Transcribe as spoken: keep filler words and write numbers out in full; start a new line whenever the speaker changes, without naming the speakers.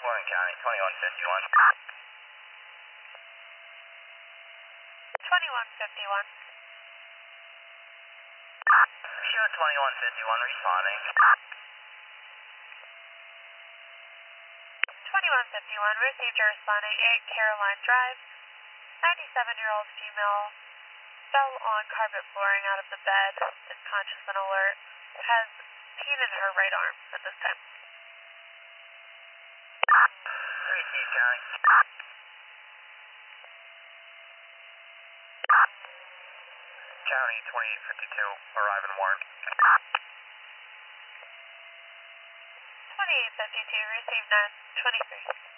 Warren County, twenty-one fifty-one.
twenty-one fifty-one.
Show twenty-one fifty-one responding.
twenty-one fifty-one, received your responding, eight Caroline Drive. ninety-seven-year-old female fell on carpet flooring out of the bed, is conscious and alert, has pain in her right arm at this time.
Receive County. County, twenty-eight fifty-two, arriving Warren.
twenty-eight fifty-two, received nine twenty-three.